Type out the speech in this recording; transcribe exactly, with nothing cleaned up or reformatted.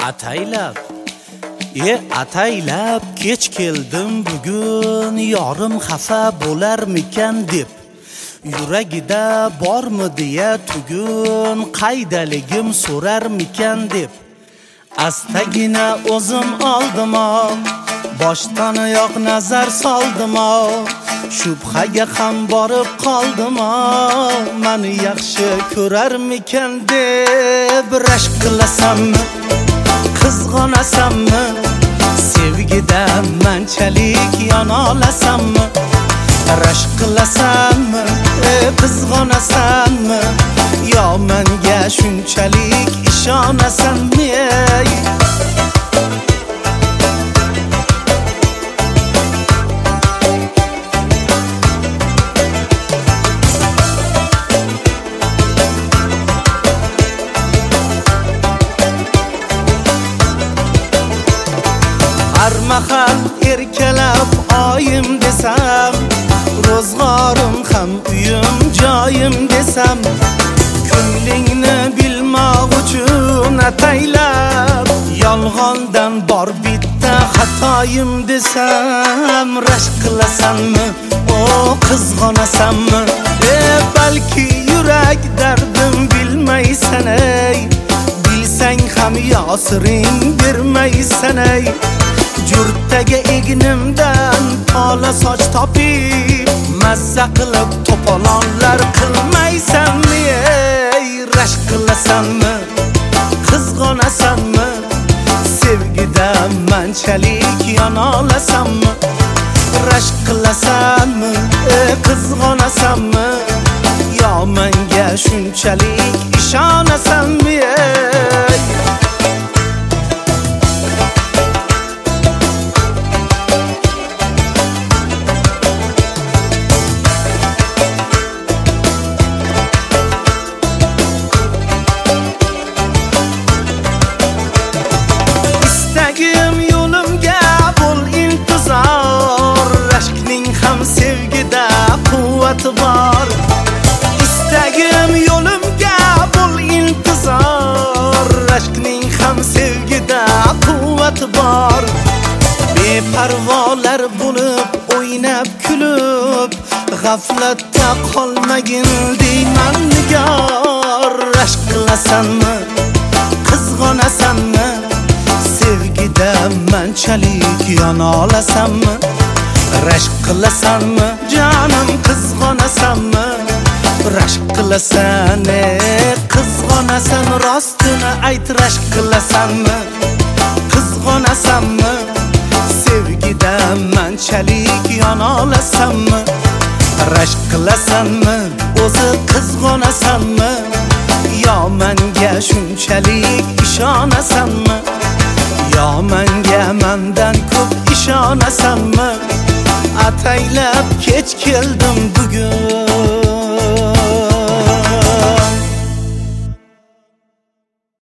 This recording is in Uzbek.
ataylab E ataylab kech keldim bugun, yorim xafa bo'larmikan deb. Yuragida bormi deya tugun, qaydaligim so'rarmikan deb. Astagina o'zim oldim, boshdan oyoq nazar soldim, shubhaga ham borib qoldim, meni yaxshi ko'rarmikan deb. Rashk qilasammi, qizg'onasammi, sevgida manchalik yona olasammi? Rashk qilasammi, qizg'onasammi, yo menga shunchalik ishonasanmi? Har mahal erkalab oyim desam, ro'zg'orim ham uyim joyim desam, ko'nglingni bilmoq uchun ataylab, yolg'ondan bor bitta xatoyim desam. Rashk qilasanmi, o qizg'onasanmi, e balki yurak dardim bilmaysan ey, bilsang ham yosiring bermaysan ey. Jurtaga egnimdan tola soch topib, mazza qilib to'polonlar qilmaysanmi ey? Rashk qilasanmi, qizg'onasanmi, sevgida manchalik yona olasanmi? Rashk qilasanmi, qizg'onasanmi, yo menga shunchalik ishonasanmi ey? Yo'limga bo'l intizor, rashkning ham sevgida quvvati bor. Istagim yo'limga bo'l intizor, rashkning ham sevgida quvvati bor. Beparvolar bo'lib o'ynab kulib, g'aflatda qolmagin deyman nigor. Rashk qilasanmi, qizg'onasanmi, sevgida manchalik yona olasanmi? Rashk qilasanmi, jonim qizg'onasanmi? Rashk qilasan, qizg'onasan, rostini ayt. Rashk qilasanmi, qizg'onasanmi, sevgida manchalik yona olasanmi? Rashk qilasanmi, o'zi qizg'onasanmi, yo menga shunchalik ishonasanmi? Yo menga mendan ko'p ishonasanmi? Ataylab kech keldim bugun.